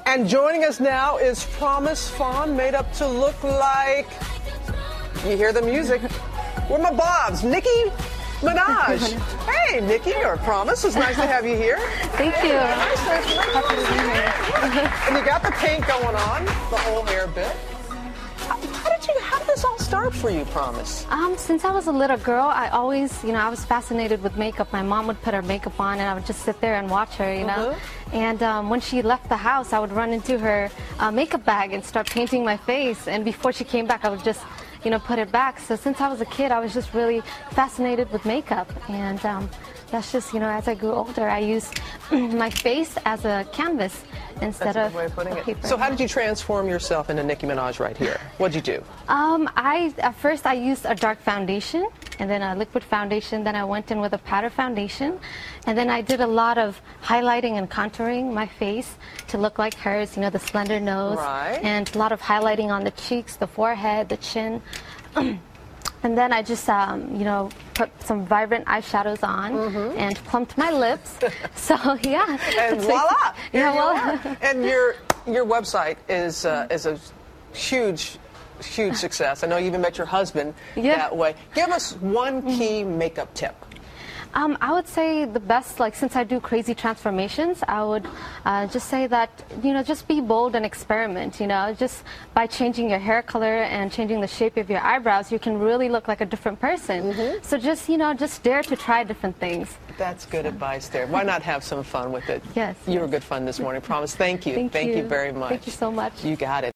And joining us now is Promise Fawn, made up to look like, you hear the music, where my bobs, Nicki Minaj. Hey, Nicki, or Promise, it's nice to have you here. Thank you. Happy to be here. And you got the paint going on, the whole hair bit. How did this all start for you, Promise? Since I was a little girl, I always, I was fascinated with makeup. My mom would put her makeup on, and I would just sit there and watch her, And when she left the house, I would run into her makeup bag and start painting my face. And before she came back, I would just, put it back. So since I was a kid, I was just really fascinated with makeup. And that's just, as I grew older, I used my face as a canvas instead of way of putting paper. it. So how did you transform yourself into Nicki Minaj right here? What'd you do? At first I used a dark foundation and then a liquid foundation. Then I went in with a powder foundation. And then I did a lot of highlighting and contouring my face to look like hers, the slender nose. Right. And a lot of highlighting on the cheeks, the forehead, the chin. And then I just, put some vibrant eyeshadows on and plumped my lips. So, yeah. And voila! Yeah, voila. And your website is a huge success. I know you even met your husband that way. Give us one key makeup tip. I would say the best, since I do crazy transformations, I would just say that, just be bold and experiment, just by changing your hair color and changing the shape of your eyebrows, you can really look like a different person. So just, just dare to try different things. That's good advice there. Why not have some fun with it? Yes. You were good fun this morning, Promise. Thank you. Thank you very much. Thank you so much. You got it.